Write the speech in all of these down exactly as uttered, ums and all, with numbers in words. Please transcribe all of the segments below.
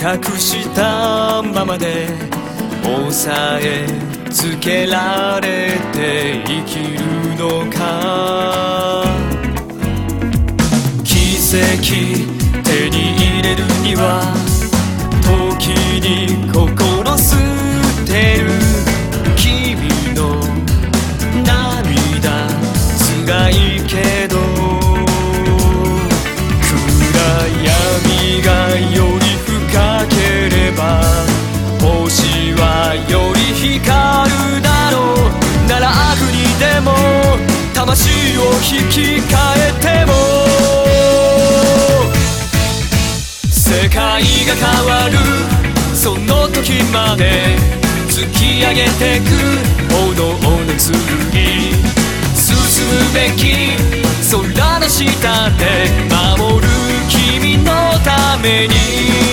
隠したままで抑えつけられて生きるのか。奇跡手に入れるには時に心捨てる。君の涙辛いけど暗闇がより深ければ星はより光るだろう。なら悪にでも魂を引き換えても世界が変わるその時まで突き上げてく炎の剣。進むべき空の下で守る君のために。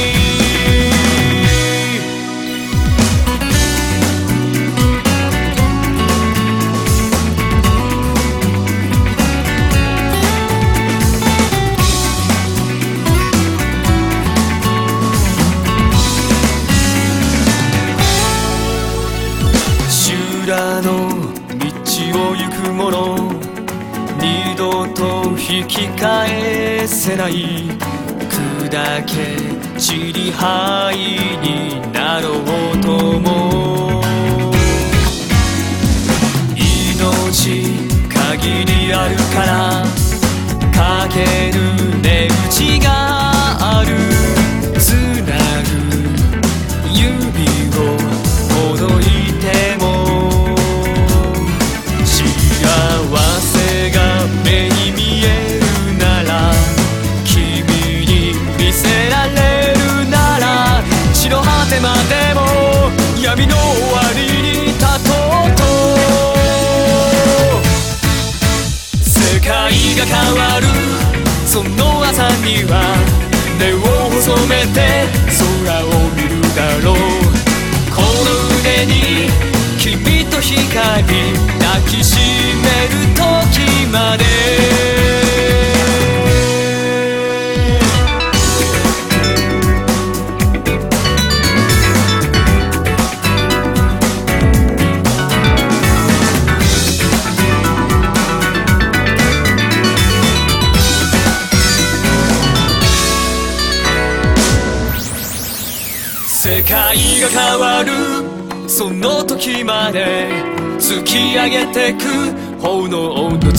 の道を行く者二度と引き返せない。砕け散り灰になろうとも命限りあるからかける値打ちがある。つなぐ指をほどいても目に見えるなら君に見せられるなら地の果てまでも闇の終わりに立とうと。世界が変わるその朝には目を細めて空を見るだろう。この腕に君と光抱きしめる時まで。世界が変わるその時まで突き上げてく炎の剣。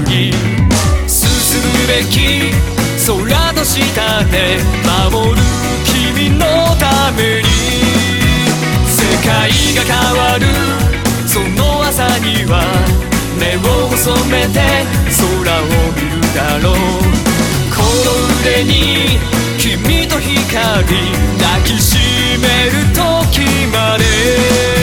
進むべき空の下で守る君のために。世界が変わるその朝には目を細めて空を見るだろう。この腕に君と光抱きしめる時まで。